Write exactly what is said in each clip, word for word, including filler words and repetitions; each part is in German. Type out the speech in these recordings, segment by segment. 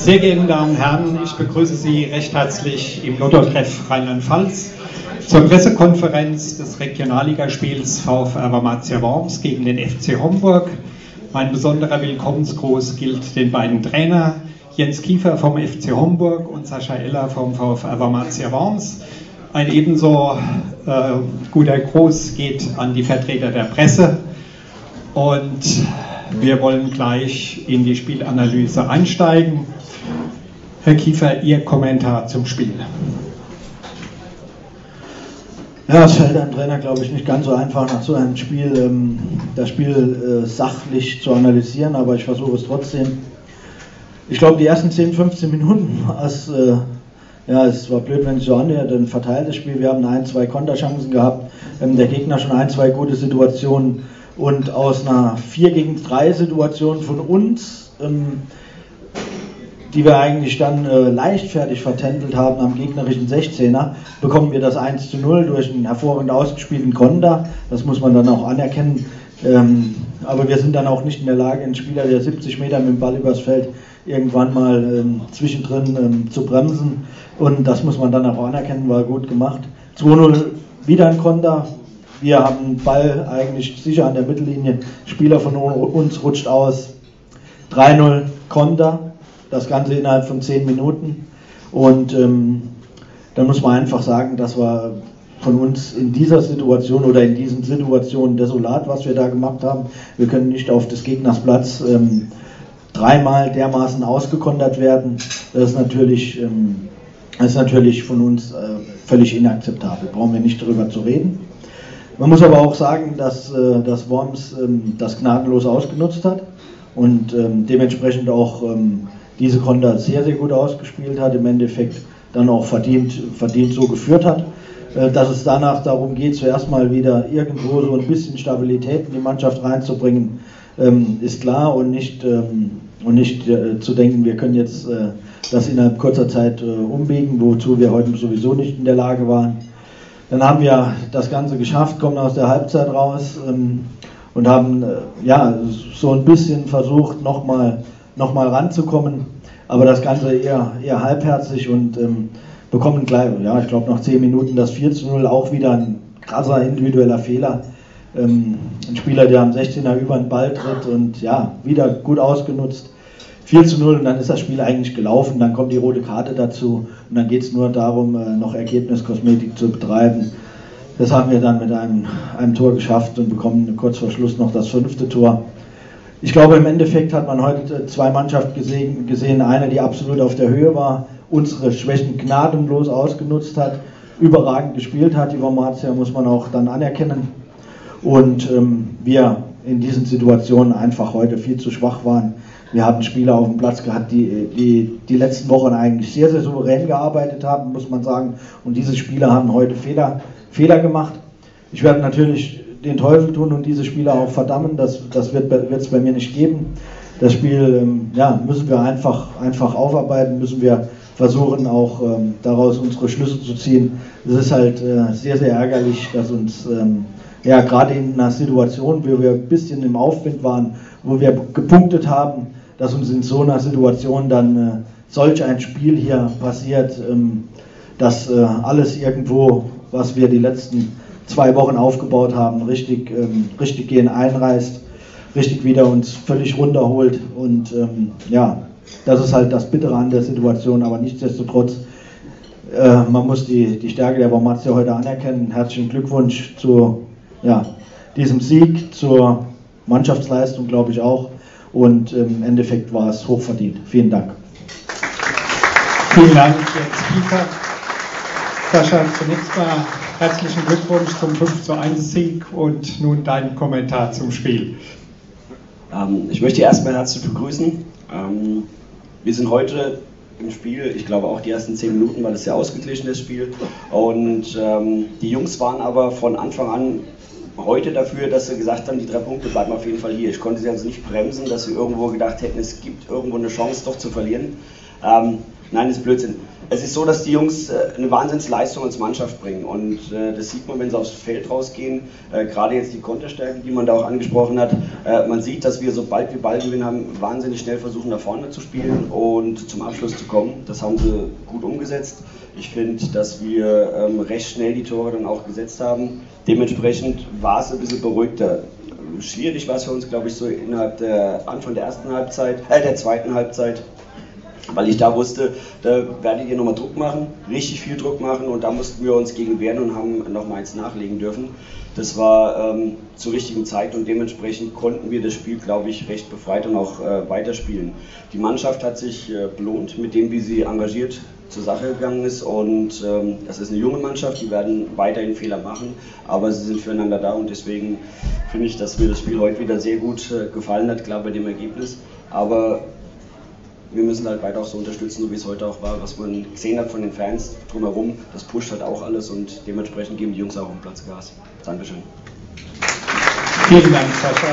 Sehr geehrte Damen und Herren, ich begrüße Sie recht herzlich im Lotto-Treff Rheinland-Pfalz zur Pressekonferenz des Regionalligaspiels VfR Wormatia Worms gegen den F C Homburg. Mein besonderer Willkommensgruß gilt den beiden Trainern Jens Kiefer vom F C Homburg und Sascha Eller vom VfR Wormatia Worms. Ein ebenso äh, guter Gruß geht an die Vertreter der Presse und wir wollen gleich in die Spielanalyse einsteigen. Herr Kiefer, Ihr Kommentar zum Spiel. Ja, es fällt einem Trainer, glaube ich, nicht ganz so einfach, nach so einem Spiel ähm, das Spiel äh, sachlich zu analysieren, aber ich versuche es trotzdem. Ich glaube, die ersten zehn, fünfzehn Minuten war es, äh, ja, es war blöd, wenn es so anhört, ein verteiltes Spiel. Wir haben ein, zwei Konterchancen gehabt, ähm, der Gegner schon ein, zwei gute Situationen und aus einer vier gegen drei Situation von uns, ähm, die wir eigentlich dann äh, leichtfertig vertändelt haben am gegnerischen sechzehner, bekommen wir das eins zu null durch einen hervorragend ausgespielten Konter. Das muss man dann auch anerkennen. Ähm, aber wir sind dann auch nicht in der Lage, einen Spieler, der siebzig Meter mit dem Ball übers Feld irgendwann mal ähm, zwischendrin ähm, zu bremsen. Und das muss man dann auch anerkennen, war gut gemacht. zwei null, wieder ein Konter. Wir haben den Ball eigentlich sicher an der Mittellinie. Spieler von uns rutscht aus. drei null, Konter. Das Ganze innerhalb von zehn Minuten. Und ähm, dann muss man einfach sagen, das war von uns in dieser Situation oder in diesen Situationen desolat, was wir da gemacht haben. Wir können nicht auf des Gegners Platz ähm, dreimal dermaßen ausgekontert werden. Das ist natürlich, ähm, das ist natürlich von uns äh, völlig inakzeptabel. Brauchen wir nicht darüber zu reden. Man muss aber auch sagen, dass, äh, dass Worms ähm, das gnadenlos ausgenutzt hat und ähm, dementsprechend auch ähm, diese Konter sehr, sehr gut ausgespielt hat, im Endeffekt dann auch verdient, verdient so geführt hat. Äh, dass es danach darum geht, zuerst mal wieder irgendwo so ein bisschen Stabilität in die Mannschaft reinzubringen, ähm, ist klar und nicht, ähm, und nicht äh, zu denken, wir können jetzt äh, das innerhalb kurzer Zeit äh, umbiegen, wozu wir heute sowieso nicht in der Lage waren. Dann haben wir das Ganze geschafft, kommen aus der Halbzeit raus ähm, und haben äh, ja, so ein bisschen versucht, nochmal noch mal ranzukommen, aber das Ganze eher, eher halbherzig und ähm, bekommen gleich, ja, ich glaube nach zehn Minuten das vier zu null, auch wieder ein krasser individueller Fehler. Ähm, ein Spieler, der am sechzehner über den Ball tritt und ja, wieder gut ausgenutzt. vier zu null und dann ist das Spiel eigentlich gelaufen, dann kommt die rote Karte dazu und dann geht es nur darum, äh, noch Ergebniskosmetik zu betreiben. Das haben wir dann mit einem, einem Tor geschafft und bekommen kurz vor Schluss noch das fünfte Tor. Ich glaube, im Endeffekt hat man heute zwei Mannschaften gesehen, gesehen, eine, die absolut auf der Höhe war, unsere Schwächen gnadenlos ausgenutzt hat, überragend gespielt hat, die Wormatia muss man auch dann anerkennen. Und ähm, wir in diesen Situationen einfach heute viel zu schwach waren. Wir haben Spieler auf dem Platz gehabt, die, die die letzten Wochen eigentlich sehr, sehr souverän gearbeitet haben, muss man sagen. Und diese Spieler haben heute Fehler, Fehler gemacht. Ich werde natürlich den Teufel tun und diese Spieler auch verdammen, das, das wird es bei mir nicht geben. Das Spiel ähm, ja, müssen wir einfach, einfach aufarbeiten, müssen wir versuchen auch ähm, daraus unsere Schlüsse zu ziehen. Es ist halt äh, sehr, sehr ärgerlich, dass uns ähm, ja, gerade in einer Situation, wo wir ein bisschen im Aufwind waren, wo wir gepunktet haben, dass uns in so einer Situation dann äh, solch ein Spiel hier passiert, ähm, dass äh, alles irgendwo, was wir die letzten zwei Wochen aufgebaut haben, richtig, ähm, richtig gehen einreißt, richtig wieder uns völlig runterholt und ähm, ja, das ist halt das Bittere an der Situation, aber nichtsdestotrotz, äh, man muss die, die Stärke der Wormatia heute anerkennen. Herzlichen Glückwunsch zu ja, diesem Sieg, zur Mannschaftsleistung, glaube ich auch, und ähm, im Endeffekt war es hochverdient. Vielen Dank. Vielen Dank, Jens Kiefer. Sascha, zunächst mal herzlichen Glückwunsch zum fünf zu eins Sieg und nun dein Kommentar zum Spiel. Ähm, ich möchte erstmal herzlich begrüßen. Ähm, wir sind heute im Spiel, ich glaube auch die ersten zehn Minuten war das sehr ausgeglichen, das Spiel. Und ähm, die Jungs waren aber von Anfang an heute dafür, dass sie gesagt haben, die drei Punkte bleiben auf jeden Fall hier. Ich konnte sie also nicht bremsen, dass sie irgendwo gedacht hätten, es gibt irgendwo eine Chance doch zu verlieren. Ähm, Nein, das ist Blödsinn. Es ist so, dass die Jungs äh, eine Wahnsinnsleistung als Mannschaft bringen und äh, das sieht man, wenn sie aufs Feld rausgehen, äh, gerade jetzt die Konterstärke, die man da auch angesprochen hat. Äh, man sieht, dass wir, sobald wir Ballgewinn haben, wahnsinnig schnell versuchen, nach vorne zu spielen und zum Abschluss zu kommen. Das haben sie gut umgesetzt. Ich finde, dass wir ähm, recht schnell die Tore dann auch gesetzt haben. Dementsprechend war es ein bisschen beruhigter. Schwierig war es für uns, glaube ich, so innerhalb der Anfang der ersten Halbzeit, äh, der zweiten Halbzeit. Weil ich da wusste, da werdet ihr nochmal Druck machen, richtig viel Druck machen und da mussten wir uns gegen wehren und haben nochmal eins nachlegen dürfen. Das war ähm, zur richtigen Zeit und dementsprechend konnten wir das Spiel, glaube ich, recht befreit und auch äh, weiterspielen. Die Mannschaft hat sich äh, belohnt mit dem, wie sie engagiert zur Sache gegangen ist und ähm, das ist eine junge Mannschaft, die werden weiterhin Fehler machen, aber sie sind füreinander da und deswegen finde ich, dass mir das Spiel heute wieder sehr gut äh, gefallen hat, klar bei dem Ergebnis, aber wir müssen halt weiter auch so unterstützen, so wie es heute auch war, was man gesehen hat von den Fans drumherum. Das pusht halt auch alles und dementsprechend geben die Jungs auch auf den Platz Gas. Dankeschön. Vielen Dank, Sascha.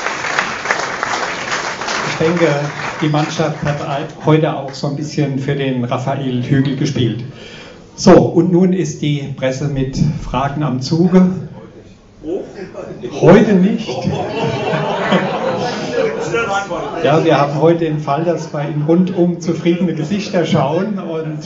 Ich denke, die Mannschaft hat heute auch so ein bisschen für den Raphael Hügel gespielt. So, und nun ist die Presse mit Fragen am Zuge. Heute nicht. Ja, wir haben heute den Fall, dass bei Ihnen rundum zufriedene Gesichter schauen und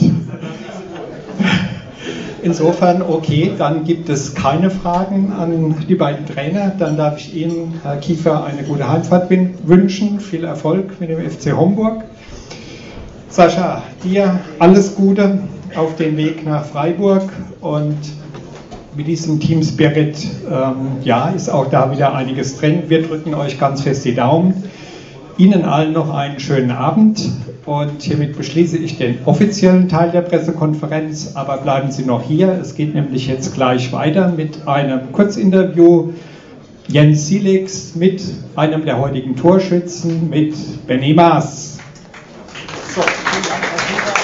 insofern, okay, dann gibt es keine Fragen an die beiden Trainer. Dann darf ich Ihnen, Herr Kiefer, eine gute Heimfahrt wünschen. Viel Erfolg mit dem F C Homburg. Sascha, dir alles Gute auf den Weg nach Freiburg und mit diesem Team Spirit, ähm, ja, ist auch da wieder einiges drin. Wir drücken euch ganz fest die Daumen. Ihnen allen noch einen schönen Abend und hiermit beschließe ich den offiziellen Teil der Pressekonferenz, aber bleiben Sie noch hier. Es geht nämlich jetzt gleich weiter mit einem Kurzinterview. Jens Sielix mit einem der heutigen Torschützen, mit Benny Maas. So, vielen Dank, Herr Peter.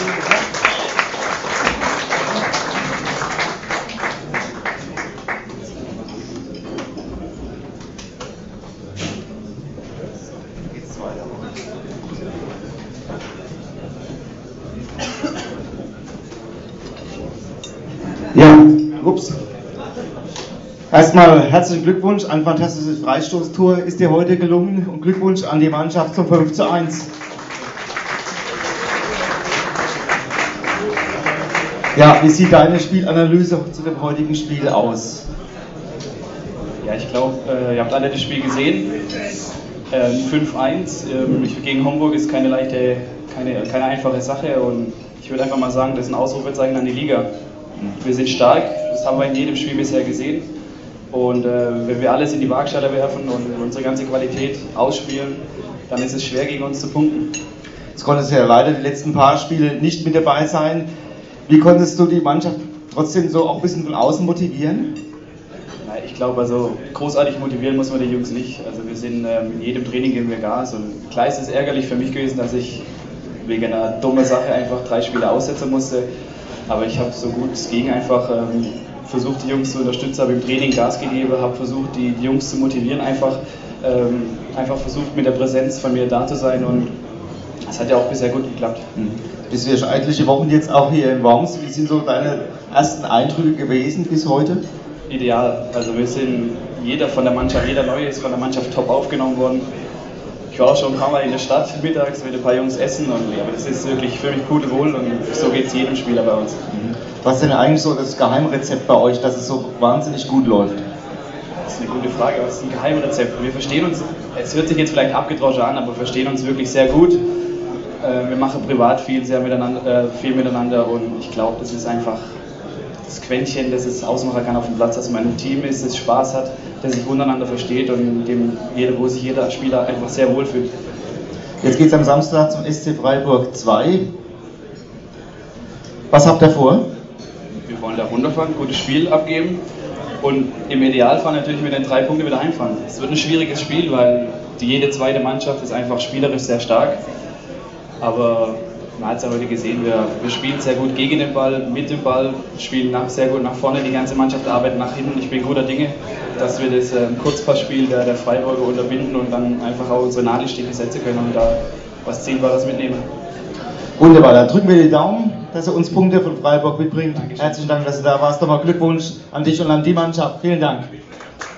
Ja, ups. Erstmal herzlichen Glückwunsch, ein fantastisches Freistoßtor ist dir heute gelungen und Glückwunsch an die Mannschaft zum fünf zu eins. Ja, wie sieht deine Spielanalyse zu dem heutigen Spiel aus? Ja, ich glaube, äh, ihr habt alle das Spiel gesehen. Ähm, fünf eins ähm, gegen Homburg ist keine leichte, keine, keine einfache Sache und ich würde einfach mal sagen, das ist ein Ausrufezeichen an die Liga. Wir sind stark, das haben wir in jedem Spiel bisher gesehen und äh, wenn wir alles in die Waagschale werfen und unsere ganze Qualität ausspielen, dann ist es schwer gegen uns zu punkten. Jetzt konntest du ja leider die letzten paar Spiele nicht mit dabei sein. Wie konntest du die Mannschaft trotzdem so auch ein bisschen von außen motivieren? Na, ich glaube, also großartig motivieren muss man die Jungs nicht. Also wir sind ähm, in jedem Training geben wir Gas und klar ist es ärgerlich für mich gewesen, dass ich wegen einer dummen Sache einfach drei Spiele aussetzen musste. Aber ich habe so gut es ging einfach ähm, versucht, die Jungs zu unterstützen, habe im Training Gas gegeben, habe versucht, die, die Jungs zu motivieren, einfach, ähm, einfach versucht, mit der Präsenz von mir da zu sein und das hat ja auch bisher gut geklappt. Mhm. Bist du ja schon etliche Wochen jetzt auch hier in Worms. Wie sind so deine ersten Eindrücke gewesen bis heute? Ideal. Also wir sind, jeder von der Mannschaft, jeder Neue ist von der Mannschaft top aufgenommen worden. Ich war auch schon ein paar Mal in der Stadt mittags mit ein paar Jungs essen und ja, aber das ist wirklich für mich pudelwohl und so geht es jedem Spieler bei uns. Mhm. Was ist denn eigentlich so das Geheimrezept bei euch, dass es so wahnsinnig gut läuft? Das ist eine gute Frage, was ist ein Geheimrezept? Wir verstehen uns, es hört sich jetzt vielleicht abgedroschen an, aber wir verstehen uns wirklich sehr gut. Wir machen privat viel, sehr miteinander, viel miteinander und ich glaube, das ist einfach das Quäntchen, das es ausmachen kann auf dem Platz, dass man im Team ist, das Spaß hat, das sich untereinander versteht und dem, wo sich jeder Spieler einfach sehr wohl fühlt. Jetzt geht es am Samstag zum S C Freiburg zwei. Was habt ihr vor? Wir wollen da runterfahren, ein gutes Spiel abgeben und im Idealfall natürlich mit den drei Punkten wieder heimfahren. Es wird ein schwieriges Spiel, weil die, jede zweite Mannschaft ist einfach spielerisch sehr stark. Aber man hat es ja heute gesehen, wir, wir spielen sehr gut gegen den Ball, mit dem Ball, spielen nach, sehr gut nach vorne, die ganze Mannschaft arbeitet nach hinten. Ich bin guter Dinge, dass wir das äh, Kurzpassspiel der, der Freiburger unterbinden und dann einfach auch unsere Nadelstiche setzen können und da was Zielbares mitnehmen. Wunderbar, dann drücken wir die Daumen, dass er uns Punkte von Freiburg mitbringt. Herzlichen Dank, dass du da warst. Nochmal Glückwunsch an dich und an die Mannschaft. Vielen Dank.